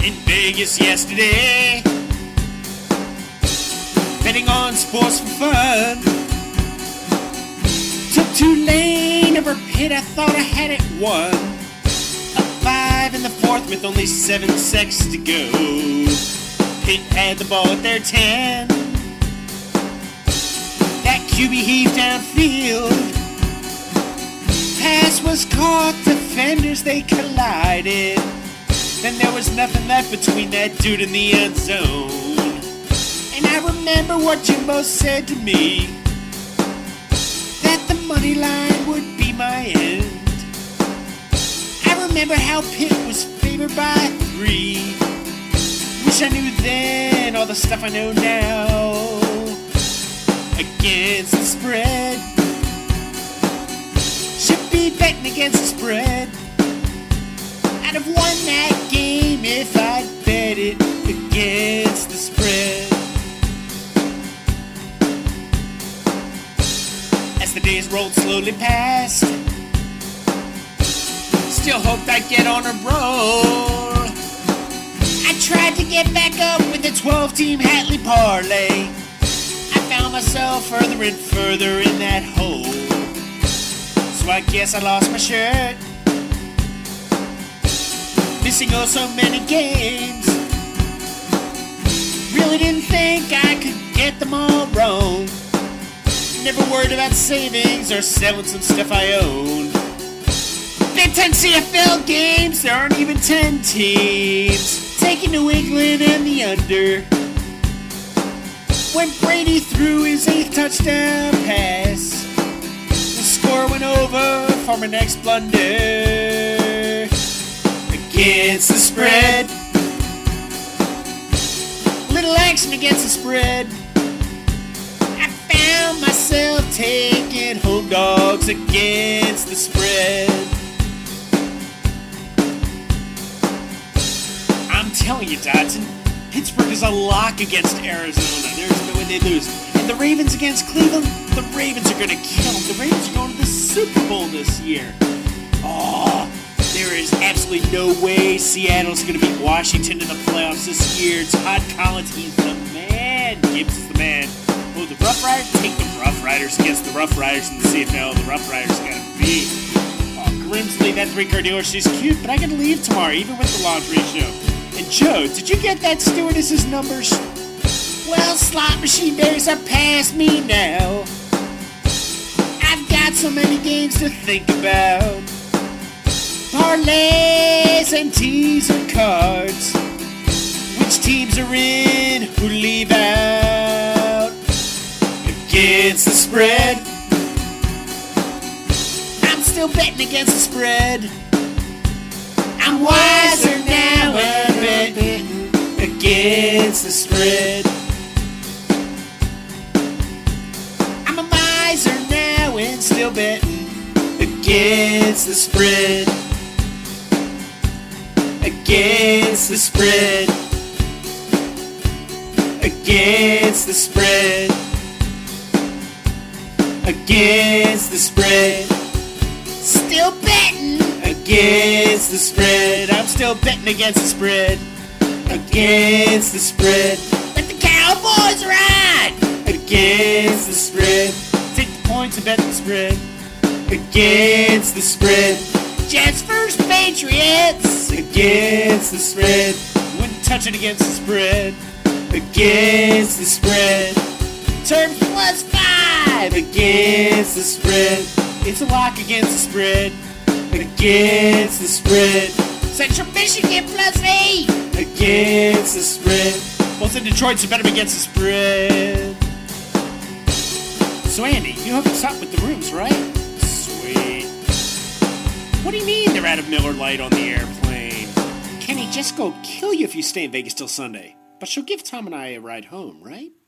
in Vegas yesterday, betting on sports for fun. Took Tulane over Pitt, I thought I had it won. Up 5 in the fourth with only 7 seconds to go. Pitt had the ball at their 10. That QB heaved downfield. Pass was caught, defenders they collided. Then there was nothing left between that dude and the end zone. And I remember what Jimbo said to me, that the money line would be my end. I remember how Pitt was favored by 3. Wish I knew then all the stuff I know now. Against the spread, should be betting against the spread. I'd have won that game if I'd bet it against the spread. As the days rolled slowly past, still hoped I'd get on a roll. I tried to get back up with the 12-team Hatley parlay. I found myself further and further in that hole. So I guess I lost my shirt, missing oh so many games. Really didn't think I could get them all wrong. Never worried about savings or selling some stuff I own. Big 10 CFL games, there aren't even 10 teams. Taking New England and the under. When Brady threw his 8th touchdown pass, the score went over for my next blunder. Against the spread, little action against the spread. I found myself taking home dogs against the spread. I'm telling you, Dodson, Pittsburgh is a lock against Arizona. There's no way they lose. And the Ravens against Cleveland, the Ravens are going to kill them. The Ravens are going to the Super Bowl this year. Oh, there is absolutely no way Seattle's going to beat Washington in the playoffs this year. Todd Collins, he's the man. Gibbs is the man. Oh, the Rough Riders, take the Rough Riders against the Rough Riders in the CFL. The Rough Riders got to beat. Oh, Grimsley, that 3-car dealer, she's cute, but I got to leave tomorrow, even with the laundry show. And Joe, did you get that stewardess's numbers? Well, slot machine days are past me now. I've got so many games to think about. Parlays and teaser cards. Which teams are in, who leave out? Against the spread, I'm still betting against the spread. I'm wiser now and betting against the spread. I'm a miser now and still betting against the spread. Against the spread. Against the spread. Against the spread. Still betting against the spread. I'm still betting against the spread. Against the spread. Let the Cowboys ride. Against the spread. Take the points and bet the spread. Against the spread. Jets first, Patriots. Against the spread. Wouldn't touch it against the spread. Against the spread. Terms plus 5 against the spread. It's a lock against the spread. Against the spread. Central Michigan plus 8 against the spread. Both in Detroit, so better against the spread. So Andy, you hooked us up with the rooms, right? Sweet. What do you mean they're out of Miller Lite on the airplane? Kenny, Jessica will kill you if you stay in Vegas till Sunday. But she'll give Tom and I a ride home, right?